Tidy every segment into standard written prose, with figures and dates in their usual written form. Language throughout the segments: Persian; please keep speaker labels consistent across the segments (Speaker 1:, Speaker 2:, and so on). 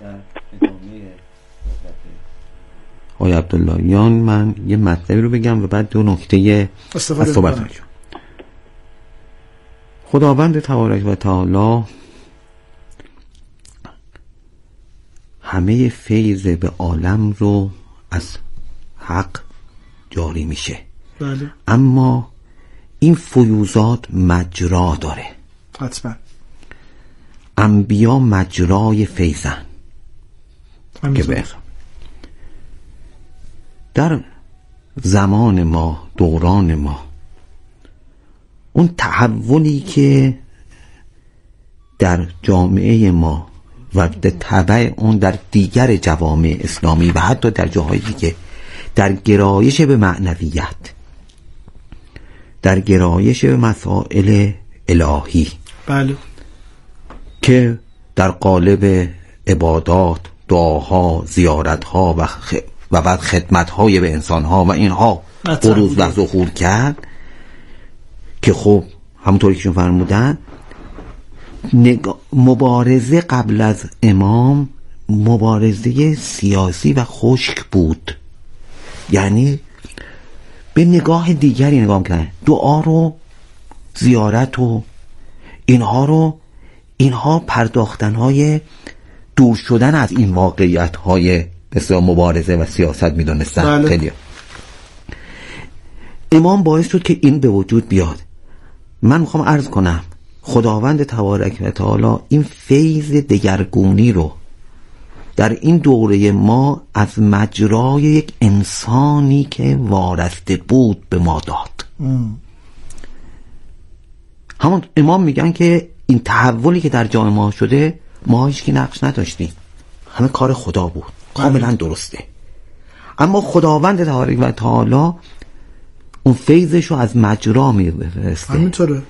Speaker 1: آقای عبداللهیان من یه مطلبی رو بگم و بعد دو نکته از صحبتشون. خداوند تبارک و تعالی همه فیض به عالم رو از حق جاری میشه.
Speaker 2: بله.
Speaker 1: اما این فیوزات مجرا داره.
Speaker 2: حتما
Speaker 1: انبیا مجرای فیضن که در زمان ما، دوران ما، اون تحولی که در جامعه ما و تبع اون در دیگر جوامع اسلامی و حتی در جاهای دیگه در گرایش به معنویت، در گرایش به مسائل الهی،
Speaker 2: بله،
Speaker 1: که در قالب عبادات، دعاها، زیارتها و بعد خدمتهای به انسانها و اینها بروز و ظهور کرد که خب همونطوری که شما فرمودن مبارزه قبل از امام مبارزه سیاسی و خشک بود. یعنی به نگاه دیگری نگاه کردن، دعا رو، زیارت و اینها پرداختنهای دور شدن از این واقعیت‌های بسیار مبارزه و سیاست می‌دونستن.
Speaker 2: بله.
Speaker 1: خیلی امام باعث شد که این به وجود بیاد. من میخوام عرض کنم خداوند تبارک و تعالی این فیض دگرگونی رو در این دوره ما از مجرای یک انسانی که وارسته بود به ما داد. همون امام میگن که این تحولی که در جامعه ما شده ما هیچ کی نقش نداشتیم، همه کار خدا بود، کاملا درسته. اما خداوند تبارک و تعالی اون فیضش رو از مجرا میفرسته.
Speaker 2: همینطوره.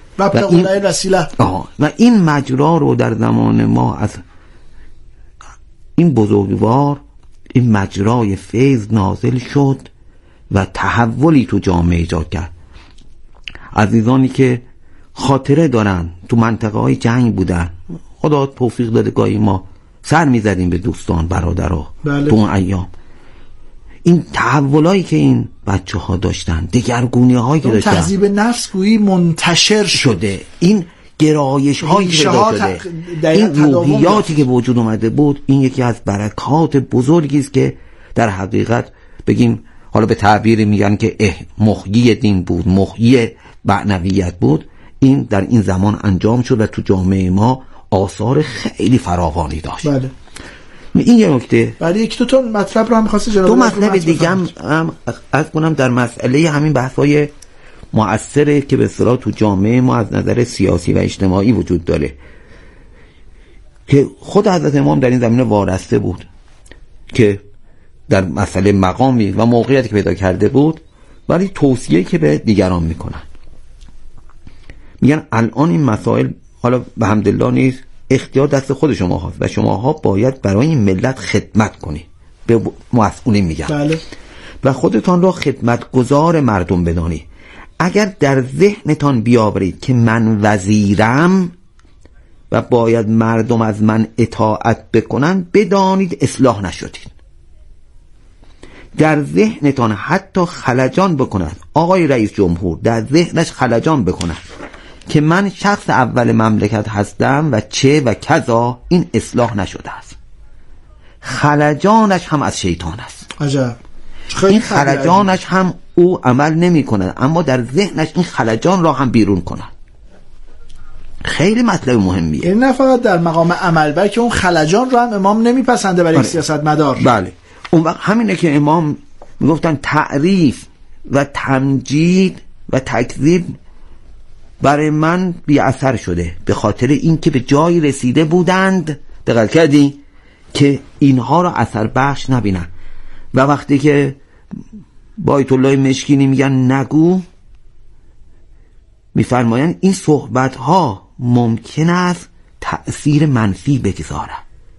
Speaker 2: و
Speaker 1: این مجرا رو در زمان ما از این بزرگوار، این مجرای فیض نازل شد و تحولی تو جامعه ایجاد کرد. عزیزانی که خاطره دارن تو منطقه های جنگ بودن، خدا توفیق داده گاهی ما سر میزدیم به دوستان برادرها.
Speaker 2: بله.
Speaker 1: تو اون ایام این تحولایی که این بچه ها داشتن، دگرگونی هایی که داشتن،
Speaker 2: تهذیب نفس گویی منتشر
Speaker 1: شده، این گرایش هایی که شده، این روحیاتی که وجود اومده بود، این یکی از برکات بزرگی است که در حقیقت بگیم، حالا به تعبیر میگن که محیی دین بود، محیی معنویت بود. این در این زمان انجام شد و تو جامعه ما آثار خیلی فراوانی داشت.
Speaker 2: بله.
Speaker 1: این یه نکته.
Speaker 2: ولی یک دو مطلب رو هم می‌خواسته جناب.
Speaker 1: دو مطلب دیگه هم از کنم در مسئله همین بحث‌های مؤثره که به اصطلاح تو جامعه ما از نظر سیاسی و اجتماعی وجود داره، که خود حضرت امام در این زمینه وارسته بود که در مسئله مقامی و موقعیتی که پیدا کرده بود، ولی توصیه‌ای که به دیگران میکنن، میگن الان این مسائل حالا به حمدالله نیست، اختیار دست خود شما هاست و شماها باید برای این ملت خدمت کنید، به مسئولین میگن.
Speaker 2: بله.
Speaker 1: و خودتان را خدمتگزار مردم بدانید. اگر در ذهنتان بیاورید که من وزیرم و باید مردم از من اطاعت بکنن، بدانید اصلاح نشدید. در ذهنتان حتی خلجان بکند، آقای رئیس جمهور در ذهنش خلجان بکند که من شخص اول مملکت هستم و چه و کذا، این اصلاح نشده است. خلجانش هم از شیطان است.
Speaker 2: عجب.
Speaker 1: این خلجانش هم او عمل نمی کند، اما در ذهنش این خلجان را هم بیرون کند. خیلی مطلب مهمیه.
Speaker 2: این نه فقط در مقام عمل، بلکه اون خلجان رو هم امام نمیپسنده برای سیاستمدار.
Speaker 1: بله. اون وقت همینه که امام میگفتن تعریف و تمجید و تکذیب برای من بی اثر شده، به خاطر اینکه به جایی رسیده بودند، دقت کردی، که اینها را اثر بخش نبینن. و وقتی که با آیت الله مشکینی میگن نگو، میفرمایند این صحبت ها ممکن است تأثیر منفی بگذاره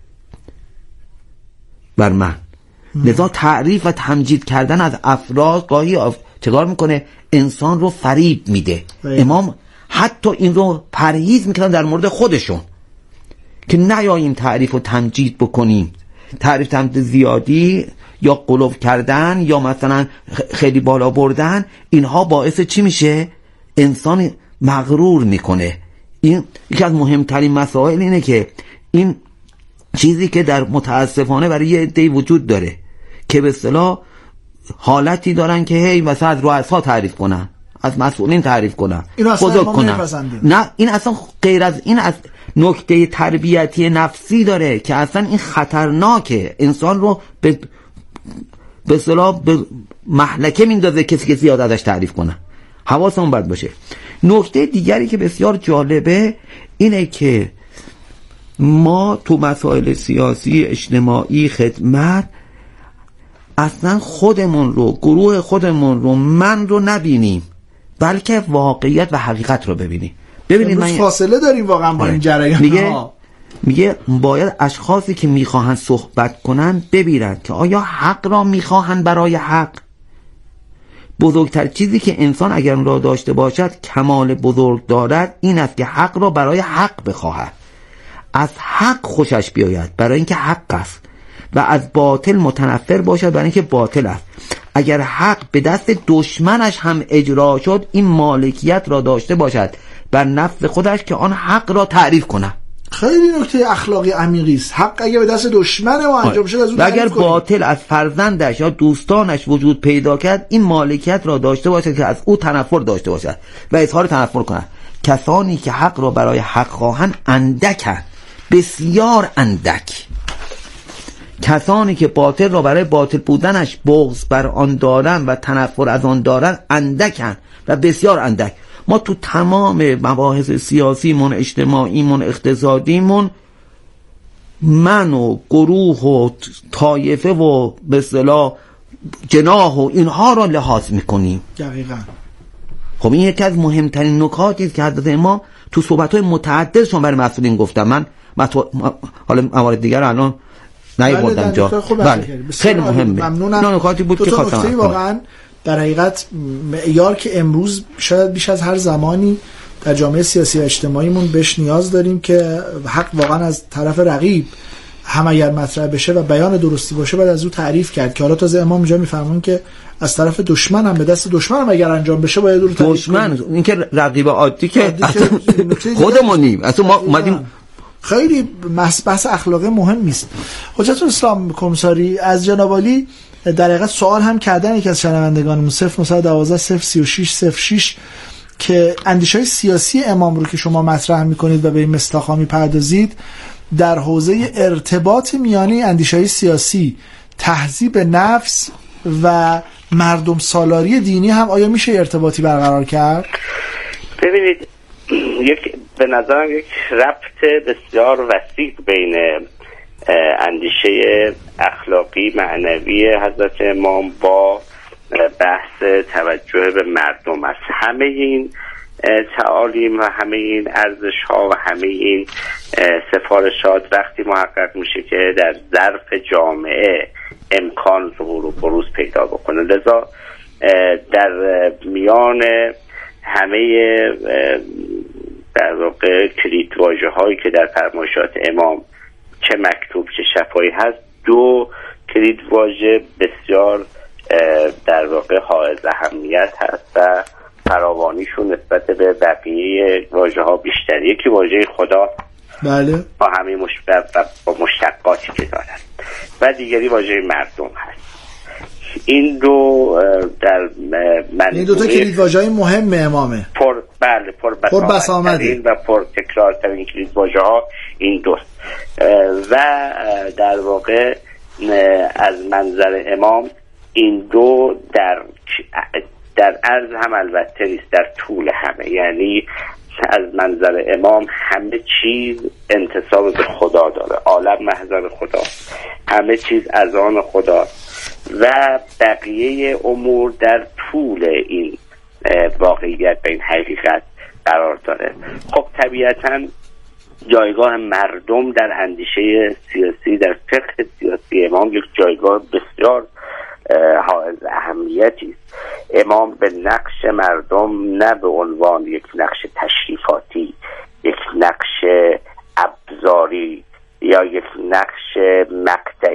Speaker 1: بر من. لذا تعریف و تمجید کردن از افراد گاهی چکار میکنه؟ انسان رو فریب میده. امام حتی این رو پرهیز میکنن در مورد خودشون که نیاییم تعریف و تمجید بکنیم تعریف زیادی یا غلو کردن یا مثلا خیلی بالا بردن، اینها باعث چی میشه؟ انسان مغرور میکنه. این یکی از مهمترین مسائل اینه که این چیزی که در متاسفانه برای یه عده‌ای وجود داره که به اصطلاح حالتی دارن که هی مثلا از رؤسا تعریف کنن، از مسئولین تعریف کنن، بزرگ کنن. نه، این اصلا غیر از این از نکته تربیتی نفسی داره که اصلا این خطرناکه، انسان رو به اصطلاح به مهلکه میندازه کسی که زیاد ازش تعریف کنه. حواسمون باید باشه. نکته دیگری که بسیار جالبه اینه که ما تو مسائل سیاسی، اجتماعی، خدمت اصلا خودمون رو، گروه خودمون رو، من رو نبینیم، بلکه واقعیت و حقیقت رو ببینیم. ببینید من
Speaker 2: فاصله داریم واقعا با این جریان.
Speaker 1: میگه باید اشخاصی که میخواهند صحبت کنن ببینن که آیا حق را میخواهند برای حق. بزرگتر چیزی که انسان اگر را داشته باشد، کمال بزرگ دارد، این است که حق را برای حق بخواهد، از حق خوشش بیاید برای اینکه حق است، و از باطل متنفر باشد برای اینکه باطل است. اگر حق به دست دشمنش هم اجرا شد، این مالکیت را داشته باشد بر نفس خودش که آن حق را تعریف کنه.
Speaker 2: خیلی نکته اخلاقی عمیقی است. حق اگه به دست دشمن ما انجام شد، از اون
Speaker 1: و اگر باطل از فرزندش یا دوستانش وجود پیدا کرد، این مالکیت را داشته باشد که از او تنفر داشته باشد و اظهار تنفر کنه. کسانی که حق را برای حق خواهند اندکند، بسیار اندک. کسانی که باطل را برای باطل بودنش بغض بر آن دارند و تنفر از آن دارند اندکند و بسیار اندک. ما تو تمام مباحث سیاسیمون، اجتماعیمون، اقتصادیمون، من و گروه و طایفه و به اصطلاح جناح و اینها را لحاظ میکنیم.
Speaker 2: دقیقاً.
Speaker 1: خب این یکی از مهمترین نکاتی است که حضرت امام تو صحبت‌های متعددشون برای مسئولین گفتم. من حالا موارد دیگر رو الان نمی‌بردم جا. بله. خیلی مهمه.
Speaker 2: ممنونم.
Speaker 1: نکاتی بود که خواستم.
Speaker 2: واقعاً در حقیقت معیار که امروز شاید بیش از هر زمانی در جامعه سیاسی و اجتماعیمون بهش نیاز داریم که حق واقعا از طرف رقیب هم اگر مطرح بشه و بیان درستی باشه باید از او تعریف کرد، که حالا تازه امام اینجا میفرمون که از طرف دشمن هم به دست دشمن هم اگر انجام بشه باید او رو تعریف
Speaker 1: دشمن کنیم. این که رقیب عادی که خودمونیم، اصلا ما اومدیم.
Speaker 2: خیلی بحث اخلاقی مهمی است. حجت الاسلام کمساری از جناب عالی در حقیقت سوال هم کردن یک از شنوندگانمون 0912 036 06 که اندیشه‌های سیاسی امام رو که شما مطرح می‌کنید و به این مصداق‌ها می‌پردازید در حوزه ارتباط میانی اندیشه‌های سیاسی، تهذیب نفس و مردم سالاری دینی هم آیا میشه ارتباطی برقرار کرد؟
Speaker 3: ببینید، به نظرم یک ربط بسیار وسیع بین اندیشه اخلاقی معنوی حضرت امام با بحث توجه به مردم است. همه این تعالیم و همه این ارزش ها و همه این سفارشات وقتی محقق میشه که در ظرف جامعه امکان ظهور و بروز پیدا بکنه. لذا در میان همه در واقع کلیدواژه هایی که در فرمایشات امام چه مکتوب چه شفاهی هست، دو کلیدواژه بسیار در واقع حائز اهمیت هست و فراوانیشون نسبت به بقیه واژه ها بیشتر. یکی واژه خدا،
Speaker 2: بله،
Speaker 3: با همه با مشتقاتی که دارن، و دیگری واژه مردم هست. این دو در
Speaker 2: این دو تا کلیدواژه‌های مهم امامه.
Speaker 3: پر بسامدترین و پر تکرارترین کلیدواژه ها این دوست. و در واقع از منظر امام این دو در عرض هم البته نیست، در طول همه. یعنی از منظر امام همه چیز انتساب به خدا داره، عالم محضر خدا، همه چیز از آن خدا و بقیه امور در طول این واقعیت و این حقیقت قرار داره. خب طبیعتاً جایگاه مردم در اندیشه سیاسی، در فقه سیاسی امام یک جایگاه بسیار حائز اهمیتی است. امام به نقش مردم نه به عنوان یک نقش تشریفاتی، یک نقش ابزاری یا یک نقش مقطعی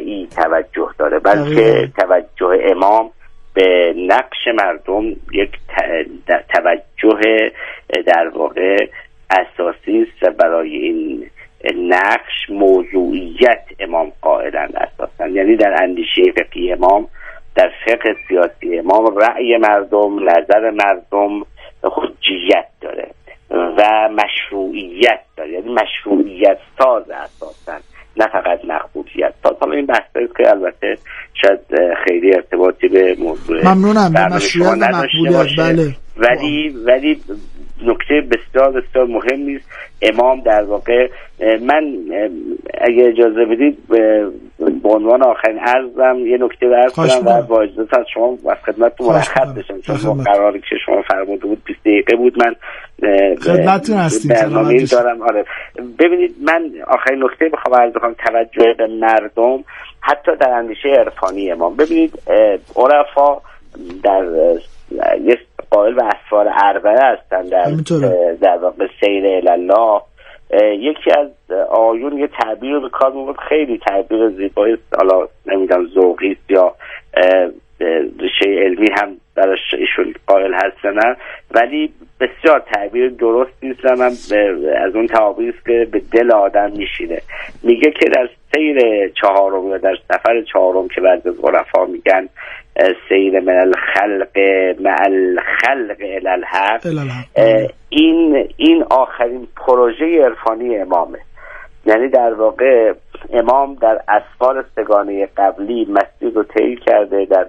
Speaker 3: ای توجه داره، بلکه توجه امام به نقش مردم یک توجه در واقع اساسی است و برای این نقش موضوعیت امام قائلند اساسا. یعنی در اندیشه فقهی امام، در فقه سیاسی امام، رأی مردم، نظر مردم حجیت داره و مشروعیت داره، یعنی مشروعیت ساز اساسا، نه فقط مقبولیت ساز. حالا این بحثی است که البته شاید خیلی ارتباطی به موضوع
Speaker 2: ممنونم به مشروعیت و مقبولیت، بله،
Speaker 3: ولی نکته بسیار بسیار مهمی است. امام در واقع، من اگه اجازه بدید به عنوان آخرین عرضم یه نکته عرض کنم و با اجازه از شما از خدمتتون مرخص بشم، چون قراری که شما فرموده بود 20 دقیقه بود، من
Speaker 2: خدمتتون هستیم
Speaker 3: برنامه‌ای دارم. آره ببینید، من آخرین نکته بخوام عرض کنم توجه به مردم حتی در اندیشه عرفانی امام. ببینید عرفا در یه قائل به اسفار اربعه هستن در واقع سیر الله. یکی از آیون یه تعبیر رو به کار می‌برد، خیلی تعبیر زیبایی است، حالا نمیدونم ذوقی است یا ریشه علمی هم براش ایشون قائل هستن، ولی بسیار تعبیر درستی است و من از اون تعابیری است که به دل آدم میشینه. میگه که در سیر چهارم یا در سفر چهارم که بعضی از عرفا میگن سیر من الخلق مع الخلق الی الحق، این آخرین پروژه عرفانی امامه. یعنی در واقع امام در اسفار سگانه قبلی مسیر رو طی کرده، در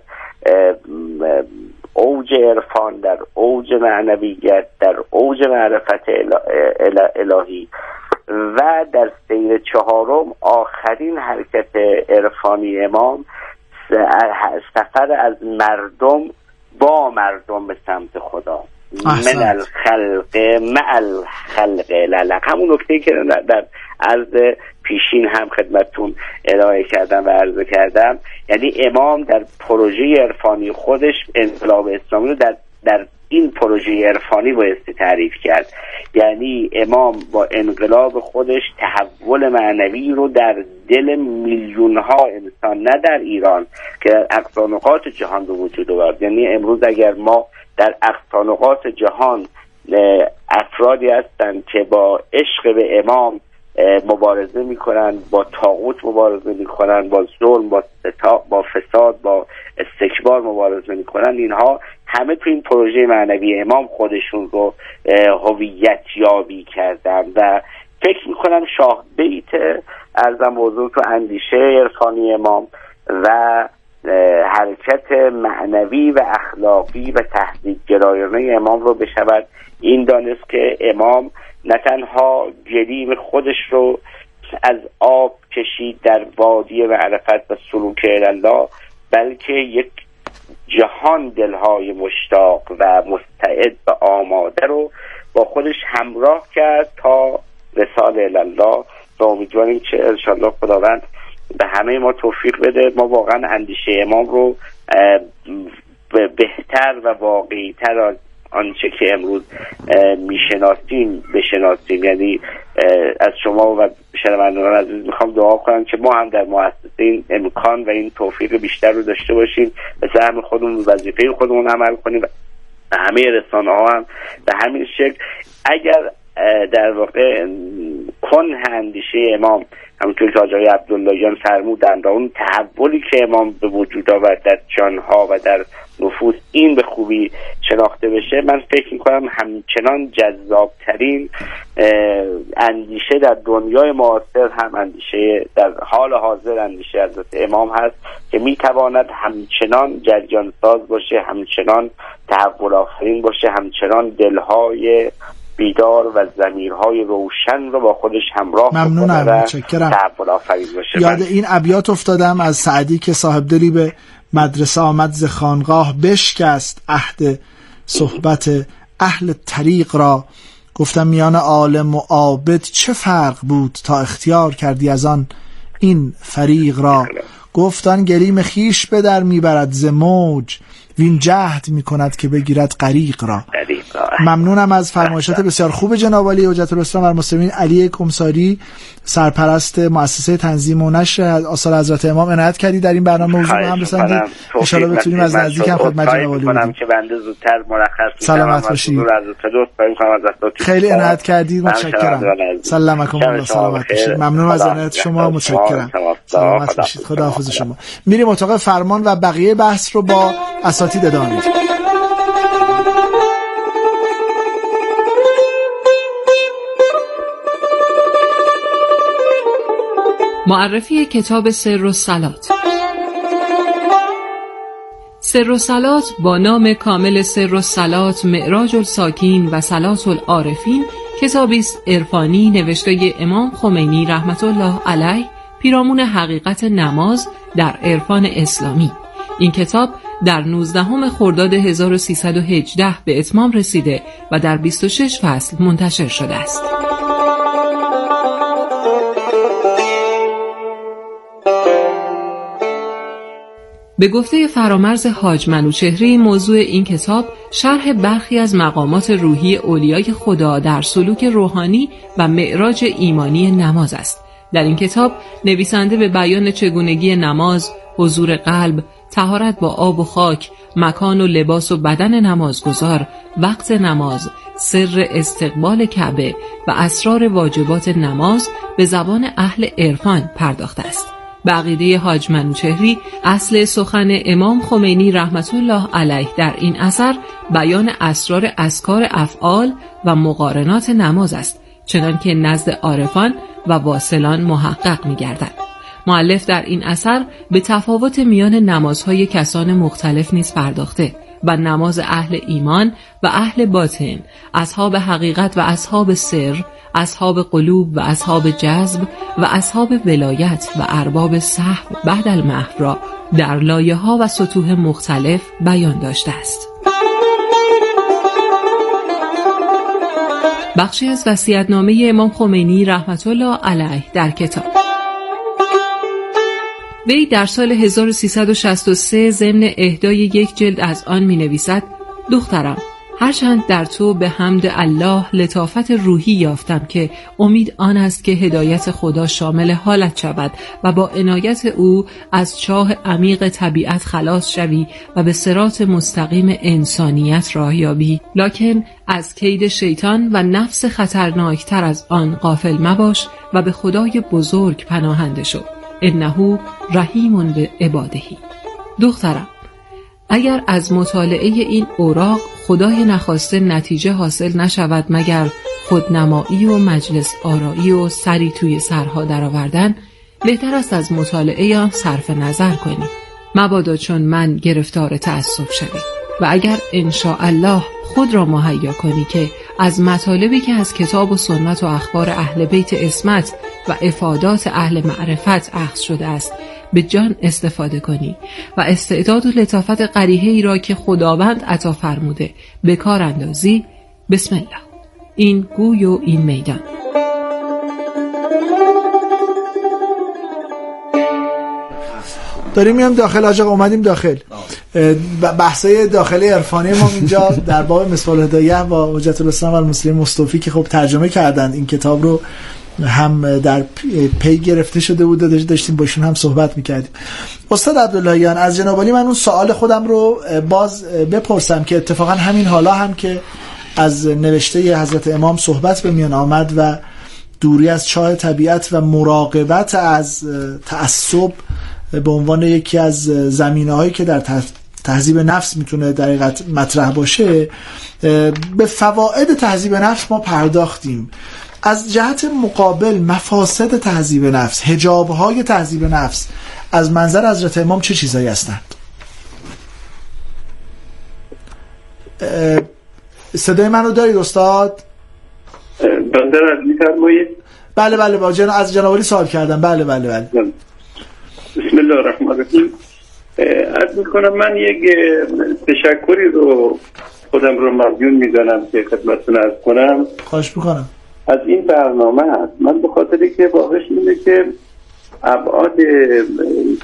Speaker 3: اوج عرفان، در اوج معنویت، در اوج معرفت الهی، و در سیر چهارم آخرین حرکت عرفانی امام سفر از مردم با مردم به سمت خدا، من الخلق مع الخلق الالق. همون نکته‌ای که در عرض پیشین هم خدمتتون ارائه کردم و عرض کردم، یعنی امام در پروژه عرفانی خودش انقلاب اسلامی رو در این پروژه عرفانی بایستی تعریف کرد. یعنی امام با انقلاب خودش تحول معنوی رو در دل میلیون ها انسان، نه در ایران که در اقصا نقاط جهان به وجود آورد. یعنی امروز اگر ما در اقصا نقاط جهان افرادی هستند که با عشق به امام مبارزه میکنن، با طاغوت مبارزه میکنن، با ظلم، با فساد، با استکبار مبارزه میکنن، اینها همه تو این پروژه معنوی امام خودشون رو هویت یابی کردن و فکر میکنم شاه بیت ارزم حضور تو اندیشه عرفانی امام و حرکت معنوی و اخلاقی و تهذیب گرایانه امام رو بشود این دانست که امام نه تنها گلیم خودش رو از آب کشید در وادی معرفت و سلوک الله، بلکه یک جهان دلهای مشتاق و مستعد و آماده رو با خودش همراه کرد تا وصال الله. و امیدواریم که انشالله خداوند به همه ما توفیق بده ما واقعا اندیشه امام رو بهتر و واقعی‌تر از آنچه که امروز میشناسیم بشناسیم. یعنی از شما و شنوندگان عزیز میخوام دعا کنم که ما هم در مؤسسه این امکان و این توفیق بیشتر رو داشته باشیم، به سهم خودمون وظیفه خودمون عمل کنیم و همه رسانه ها هم به همین شکل. اگر در واقع کنه اندیشه امام همونطور که آقای عبداللهیان فرمودند و اون تحولی که امام به وجود آورد در جانها و در نفوس این به خوبی شناخته بشه، من فکر میکنم همچنان جذابترین اندیشه در دنیای معاصر هم اندیشه در حال حاضر اندیشه حضرت امام هست که میتواند همچنان جریان ساز باشه، همچنان تحول آفرین باشه، همچنان دلهای بیدار و ضمیرهای روشن رو با خودش همراه
Speaker 2: ممنونم، متشکرم.
Speaker 3: تحول آفرین باشه.
Speaker 2: یاد این ابیات افتادم از سعدی که صاحب دلی به مدرسه آمد ز خانقاه، بشکست عهد صحبت اهل طریق را. گفتم میان عالم و عابد چه فرق بود تا اختیار کردی از آن این فریق را. گفتن گلیم خیش به در میبرد ز موج، وین جهد میکند که بگیرد غریق را. ممنونم از فرمایشات بسیار خوب جناب عالی حجت الاسلام و المسلمین علی کمساری، سرپرست مؤسسه تنظیم و نشر آثار حضرت امام، عنایت کردید در این برنامه موضوع هم رساندید. ان شاء الله بتونیم از نزدیک هم خدمت جناب عالی بودیم
Speaker 3: که بنده زودتر مرخص
Speaker 2: سلامت باشید. خیلی عنایت کردید، متشکرم. سلامتکم الله، سلامت باشید. ممنون از عنایت شما، متشکرم. سلامت باشید. خداحافظ شما. میریم اتاق فرمان و بقیه بحث رو با اساتید ادامه میدیم.
Speaker 4: معرفی کتاب سر الصلات. سر الصلات با نام کامل سر الصلات معراج الساکین و صلات العارفین کتابی است عرفانی نوشته امام خمینی رحمت الله علیه، پیرامون حقیقت نماز در عرفان اسلامی. این کتاب در 19 خرداد 1318 به اتمام رسیده و در 26 فصل منتشر شده است. به گفته فرامرز حاج منوچهری، موضوع این کتاب شرح برخی از مقامات روحی اولیای خدا در سلوک روحانی و معراج ایمانی نماز است. در این کتاب نویسنده به بیان چگونگی نماز، حضور قلب، طهارت با آب و خاک، مکان و لباس و بدن نمازگزار، وقت نماز، سر استقبال کعبه و اسرار واجبات نماز به زبان اهل عرفان پرداخته است. به عقیده حاج منوچهری، اصل سخن امام خمینی رحمت الله علیه در این اثر بیان اسرار اذکار افعال و مقارنات نماز است، چنانکه نزد عارفان و واصلان محقق می‌گردد. مؤلف در این اثر به تفاوت میان نمازهای کسان مختلف نیز پرداخته و نماز اهل ایمان و اهل باطن، اصحاب حقیقت و اصحاب سر، اصحاب قلوب و اصحاب جذب و اصحاب ولایت و ارباب سهو بعد المحو را در لایه‌ها و سطوح مختلف بیان داشته است. بخشی از وصیت‌نامه امام خمینی رحمت الله علیه در کتاب. وی در سال 1363 ضمن اهدای یک جلد از آن می‌نویسد: دخترم، هرچند در تو به حمد الله لطافت روحی یافتم که امید آن است که هدایت خدا شامل حالت شود و با عنایت او از چاه عمیق طبیعت خلاص شوی و به صراط مستقیم انسانیت راه یابی، لکن از کید شیطان و نفس خطرناکتر از آن غافل مباش و به خدای بزرگ پناهنده شو، انه رحیم به عبادهی. دخترم، اگر از مطالعه این اوراق خدای نخواسته نتیجه حاصل نشود مگر خودنمایی و مجلس آرایی و سری توی سرها درآوردن، بهتر است از مطالعه آن صرف نظر کنی، مبادا چون من گرفتار تعصب شوی. و اگر انشاءالله خود را مهیا کنی که از مطالبی که از کتاب و سنت و اخبار اهل بیت عصمت و افادات اهل معرفت اخذ شده است به جان استفاده کنی و استعداد و لطافت قریحه‌ای را که خداوند عطا فرموده به کار اندازی، بسم الله، این گوی و این میدان.
Speaker 2: داریم میام داخل آجاق، اومدیم داخل بحثای داخلی عرفانی ما اینجا در باب مصباح الهدایه و حجت الاسلام و المسلمین مصطفی که خب ترجمه کردند این کتاب رو، هم در پی گرفته شده بود، داشتیم باشون هم صحبت میکردیم. استاد عبداللهیان، از جناب عالی من اون سوال خودم رو باز بپرسم که اتفاقا همین حالا هم که از نوشته حضرت امام صحبت به میان آمد و دوری از چاه طبیعت و مراقبت از تعصب به عنوان یکی از زمینه‌هایی که در تهذیب نفس میتونه در حقیقت مطرح باشه، به فواید تهذیب نفس ما پرداختیم. از جهت مقابل مفاسد تهذیب نفس، حجاب‌های تهذیب نفس از منظر حضرت امام چه چیزایی هستند؟ صدای منو دارید استاد؟
Speaker 5: بنده را می‌فرمایید؟
Speaker 2: بله با از جناب عالی سوال کردم. بله.
Speaker 5: بسم الله الرحمن الرحیم. عرض می‌کنم من یک تشکری رو خودم رو ممنون می‌دانم که خدمتتون عرض کنم.
Speaker 2: خواهش می‌کنم.
Speaker 5: از این برنامه هست. من به خاطری که واقعش اینه که ابعاد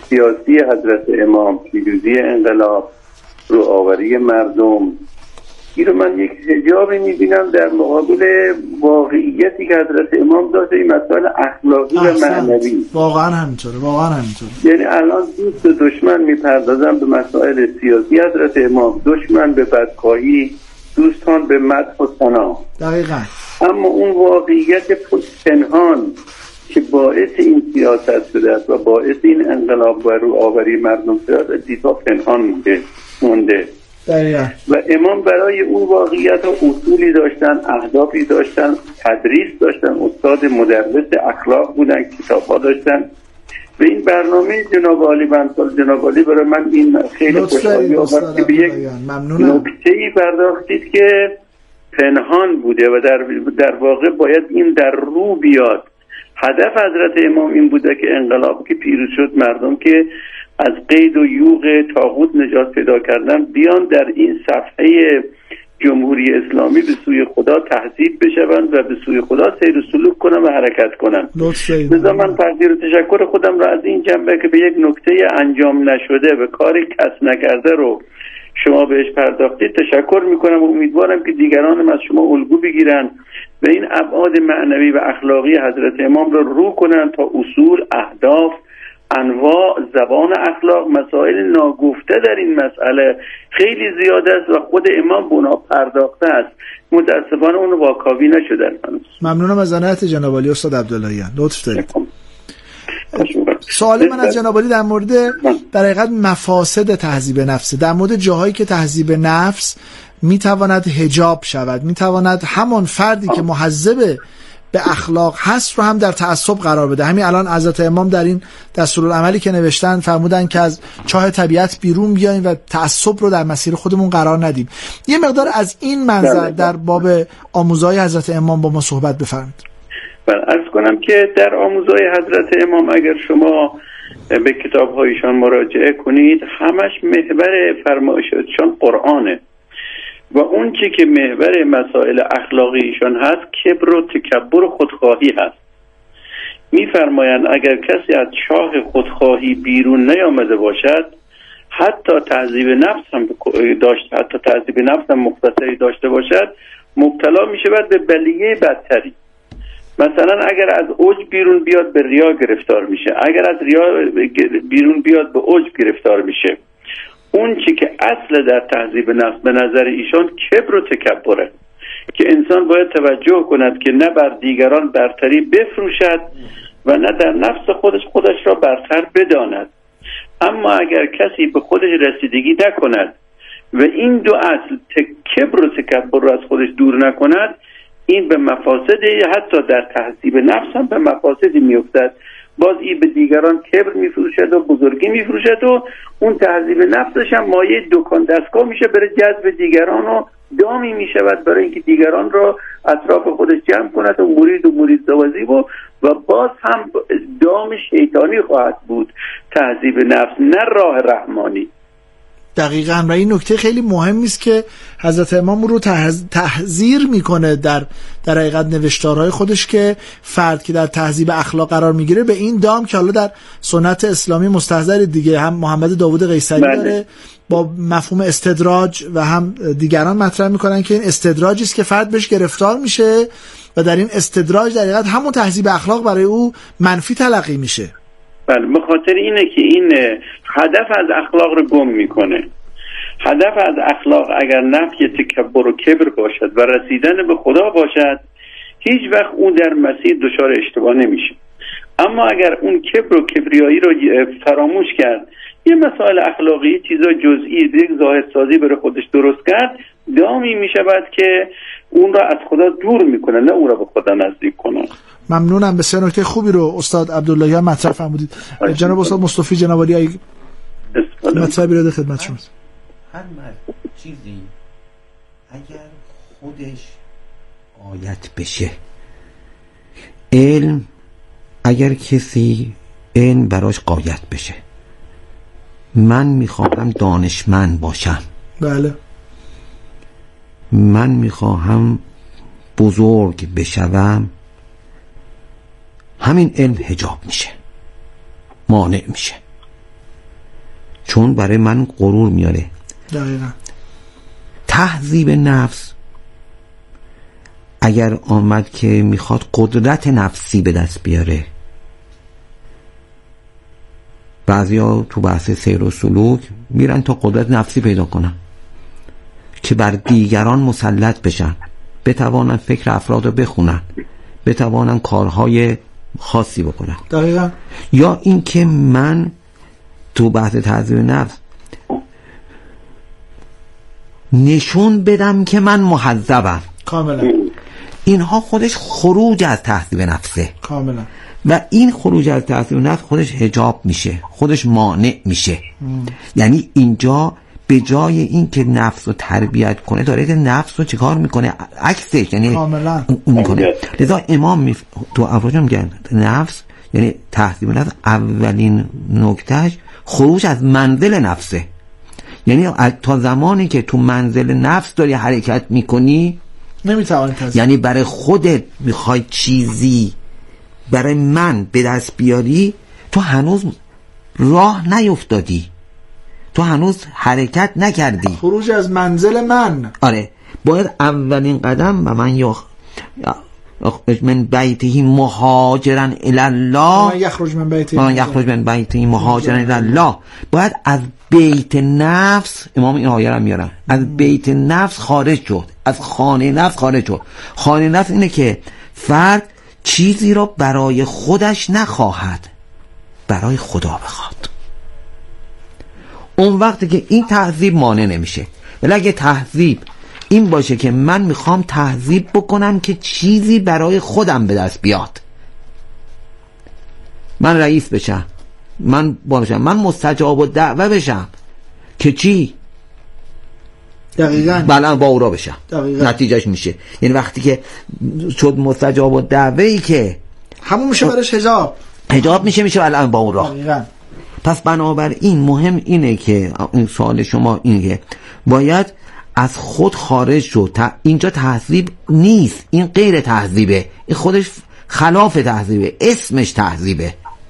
Speaker 5: سیاسی حضرت امام، پیروزی انقلاب، روآوری مردم این رو من یک حجابی میبینم در مقابل واقعیتی که حضرت امام داشته، این مسائل اخلاقی و معنوی.
Speaker 2: واقعا همینطوره.
Speaker 5: یعنی الان دوست و دشمن میپردازن به مسائل سیاسی حضرت امام، دشمن به بدخواهی، دوستان به مدح و ثنا.
Speaker 2: دقیقاً.
Speaker 5: اما اون واقعیت پنهان که باعث این سیاست شده است و باعث این انقلاب و رو آوری مردم شده است، دیتا پنهان مونده.
Speaker 2: دقیقاً.
Speaker 5: و امام برای اون واقعیت اصولی داشتن، اهدافی داشتن، تدریس داشتن، استاد مدرس اخلاق بودن، کتاب‌ها داشتن. به این برنامه جناب عالی بنسال جناب عالی برای من این خیلی خوشحالی آورد که به یک نکته‌ای پرداختید که پنهان بوده و در واقع باید این در رو بیاد. هدف حضرت امام این بوده که انقلاب که پیروز شد، مردم که از قید و یوغ طاغوت نجات پیدا کردن بیان در این صفحه جمهوری اسلامی به سوی خدا تهذیب بشوند و به سوی خدا سیر و سلوک کنن و حرکت کنن. لذا من تقدیر و تشکر خودم را از این جنبه که به یک نکته انجام نشده و کاری کس نکرده رو شما بهش پرداختید تشکر میکنم و امیدوارم که دیگران هم از شما الگو بگیرن و این ابعاد معنوی و اخلاقی حضرت امام رو کنن تا اصول، اهداف، انواع، زبان اخلاق، مسائل ناگفته در این مسئله خیلی زیاده است و خود امام به اونها پرداخته است. متاسفانه اون واکاوی نشدن.
Speaker 2: ممنونم از عنایت جناب عالی استاد عبداللهیان. لطف دارید. سوال من از جناب عالی در مورد در حقیقت مفاسد تهذیب نفس، در مورد جاهایی که تهذیب نفس میتواند حجاب شود، میتواند همان فردی که مهذب به اخلاق هست رو هم در تعصب قرار بده. همین الان حضرت امام در این دستورالعملی که نوشتن فرمودن که از چاه طبیعت بیرون بیایم و تعصب رو در مسیر خودمون قرار ندیم. یه مقدار از این منظر در باب آموزهای حضرت امام با ما صحبت بفرمایید.
Speaker 5: عرض کنم که در آموزهای حضرت امام اگر شما به کتاب‌هایشان مراجعه کنید، همش محور فرمایشاتشان قرآنه و اون چی که محور مسائل اخلاقیشان هست کبر و تکبر و خودخواهی هست. می‌فرمایند اگر کسی از چاه خودخواهی بیرون نیامده باشد، حتی تهذیب نفس هم مختصری داشته باشد، مبتلا می‌شود به بلیه بدتری. مثلا اگر از عجب بیرون بیاد به ریا گرفتار میشه، اگر از ریا بیرون بیاد به عجب گرفتار میشه. اون چی که اصل در تهذیب نفس به نظر ایشان کبر و تکبره که انسان باید توجه کند که نه بر دیگران برتری بفروشد و نه در نفس خودش را برتر بداند. اما اگر کسی به خودش رسیدگی نکند و این دو اصل کبر و تکبر را از خودش دور نکند، این به مفاسد حتی در تهذیب نفس هم به مفاسدی میافتد. باز این به دیگران کبر میفروشد و بزرگی میفروشد و اون تهذیب نفسش هم مایه دکان دستگاه میشه برای جذب دیگران و دامی میشود برای اینکه دیگران را اطراف خودش جمع کند و مرید دوازی و باز هم دام شیطانی خواهد بود تهذیب نفس، نه راه رحمانی.
Speaker 2: دقیقاً. و این نکته خیلی مهمی است که حضرت امام رو تحذیر میکنه در حقیقت نوشتارهای خودش که فرد که در تهذیب اخلاق قرار میگیره به این دام که حالا در سنت اسلامی مستحضر دیگه هم محمد داوود قیصری داره با مفهوم استدراج و هم دیگران مطرح میکنن که این استدراجی است که فرد بهش گرفتار میشه و در این استدراج در حقیقت همون تهذیب اخلاق برای او منفی تلقی میشه.
Speaker 5: بله، به خاطر اینه که این هدف از اخلاق رو گم میکنه. هدف از اخلاق اگر نفی تکبر و کبر باشد و رسیدن به خدا باشد، هیچ وقت اون در مسیر دچار اشتباه نمیشه. اما اگر اون کبر و کبریایی رو فراموش کرد، یه مسائل اخلاقی چیزا جزئی یک ظاهرسازی برای خودش درست کرد، دامی میشود که اون را از خدا دور میکنه، نه اون را به خدا نزدیک کنه.
Speaker 2: ممنونم. بسیار نکته خوبی رو استاد عبداللهیان مطرح فرمودید. جناب استاد مصطفی جناب عالی مطلبی رو خدمت شما.
Speaker 1: هر چیزی اگر خودش آیت بشه، علم اگر کسی علم براش غایت بشه، من میخواهم دانشمند باشم،
Speaker 2: بله،
Speaker 1: من میخواهم بزرگ بشوم، همین علم حجاب میشه، مانع میشه، چون برای من غرور میاره.
Speaker 2: دقیقا.
Speaker 1: تهذیب نفس اگر آمد که میخواد قدرت نفسی به دست بیاره، بعضیا تو بحث سیر و سلوک میرن تا قدرت نفسی پیدا کنن که بر دیگران مسلط بشن، بتوانن فکر افراد رو بخونن، بتوانن کارهای خاصی بکنن.
Speaker 2: دقیقا.
Speaker 1: یا این که من تو بحث تهذیب نفس نشون بدم که من مهذبم.
Speaker 2: کاملا.
Speaker 1: اینها خودش خروج از تهذیب نفسه.
Speaker 2: کاملا.
Speaker 1: و این خروج از تهذیب نفس خودش حجاب میشه، خودش مانع میشه. یعنی اینجا به جای این که نفس رو تربیت کنه داره نفس رو چیکار میکنه؟ عکسش، یعنی
Speaker 2: کاملا
Speaker 1: میکنه. لذا امام تو افراج میگن نفس یعنی تهذیب نفس اولین نکتهش خروج از منزل نفسه. یعنی تا زمانی که تو منزل نفس داری حرکت میکنی
Speaker 2: نمیتوانی تذکر،
Speaker 1: یعنی برای خودت میخوای چیزی برای من به دست بیاری، تو هنوز راه نیفتادی، تو هنوز حرکت نکردی.
Speaker 2: خروج از منزل من.
Speaker 1: آره، باید اولین قدم و من من بیته مهاجرا الی الله،
Speaker 2: من یخرج من بیته
Speaker 1: مهاجرا الی الله، باید از بیت نفس، امام این آیه رو میارن، از بیت نفس خارج شد، از خانه نفس خارج شد. خانه نفس اینه که فرد چیزی را برای خودش نخواهد، برای خدا بخواد. اون وقتی که این تهذیب مانع نمیشه. ولی اگه تهذیب این باشه که من میخوام تهذیب بکنم که چیزی برای خودم به دست بیاد، من رئیس بشم، من باشم، من مستجاب و دعوه بشم که چی؟
Speaker 2: دقیقاً
Speaker 1: بلند با اورا بشم.
Speaker 2: دقیقاً.
Speaker 1: نتیجهش میشه یعنی وقتی که شد مستجاب و دعوه‌ای که
Speaker 2: همون میشه برش حجاب
Speaker 1: میشه بلند با اورا.
Speaker 2: دقیقاً.
Speaker 1: پس بنابراین مهم اینه که این سوال شما اینه که باید از خود خارج شد. اینجا تهذیب نیست، این غیر تهذیبه، این خودش خلاف تهذیبه، اسمش تهذیبه.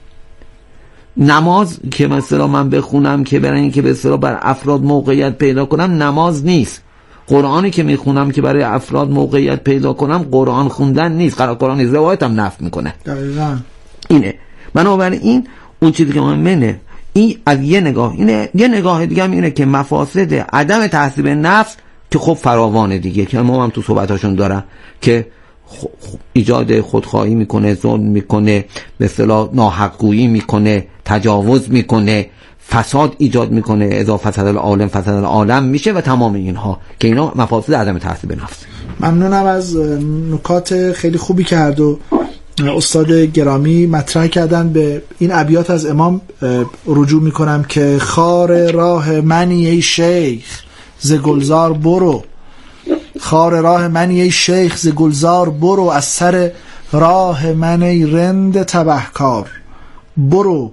Speaker 1: نماز که مثلا من بخونم که برای این که به اصطلاح بر افراد موقعیت پیدا کنم نماز نیست. قرآنی که میخونم که برای افراد موقعیت پیدا کنم قرآن خوندن نیست، قرآن نیست، روایت هم نفی میکنه.
Speaker 2: دقیقاً
Speaker 1: اینه. بنابراین اون چیزی که مهمه این از یه نگاه اینه، یه نگاه دیگه هم اینه که مفاسد عدم تهذیب نفس که خب فراوانه دیگه، که ما هم تو صحبتاشون دارم که ایجاد خودخواهی میکنه، ظلم میکنه، به اصطلاح ناحق‌گویی میکنه، تجاوز میکنه، فساد ایجاد میکنه، اذا فسد العالم فسد العالم میشه و تمام اینها که اینا مفاسد عدم تهذیب نفس.
Speaker 2: ممنونم از نکات خیلی خوبی که هر دو استاد گرامی مطرح کردن. به این ابیات از امام رجوع میکنم که خار راه منی ای شیخ ز گلزار برو، خار راه منی ای شیخ ز گلزار برو، از سر راه من ای رند تبهکار برو،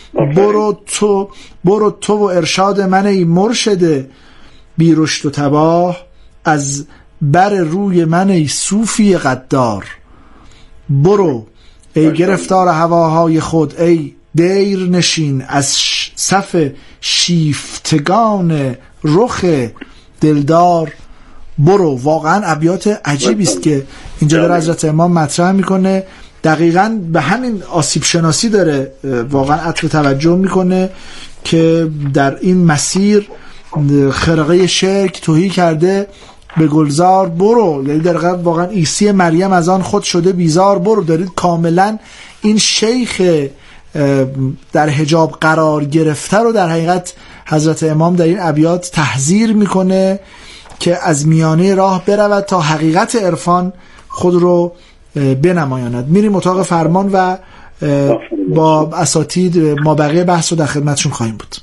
Speaker 2: برو تو و ارشاد من ای مرشد بی رشد و تباه، از بر روی من ای صوفی غدار برو، ای گرفتار هواهای خود ای دیر نشین، از صف شیفتگان رخ دلدار برو. واقعا ابیات عجیبی است که اینجا در حضرت امام مطرح میکنه. دقیقاً به همین آسیب شناسی داره واقعا عطف توجه میکنه که در این مسیر خرقه شرک توهی کرده، به گلزار برو، یعنی در حقیقت واقعا عیسی مریم از آن خود شده بیزار برو. دارید کاملا این شیخ در حجاب قرار گرفته رو در حقیقت حضرت امام در این ابیات تحذیر میکنه که از میانه راه برود تا حقیقت عرفان خود رو بنمایاند. میریم اتاق فرمان و با اساتید ما بقیه بحث رو در خدمتشون خواهیم بود.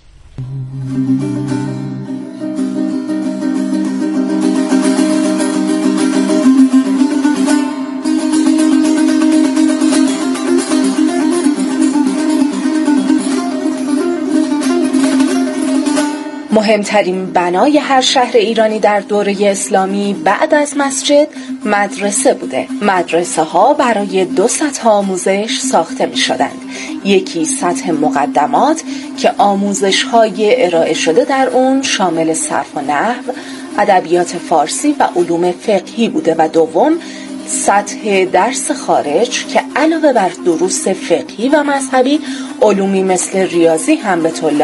Speaker 6: مهمترین بنای هر شهر ایرانی در دوره اسلامی بعد از مسجد مدرسه بوده. مدرسه ها برای 2 سطح آموزش ساخته می شدند. یکی سطح مقدمات که آموزش های ارائه شده در اون شامل صرف و نحو، ادبیات فارسی و علوم فقهی بوده و دوم سطح درس خارج که علاوه بر دروس فقهی و مذهبی علومی مثل ریاضی هم به طلاب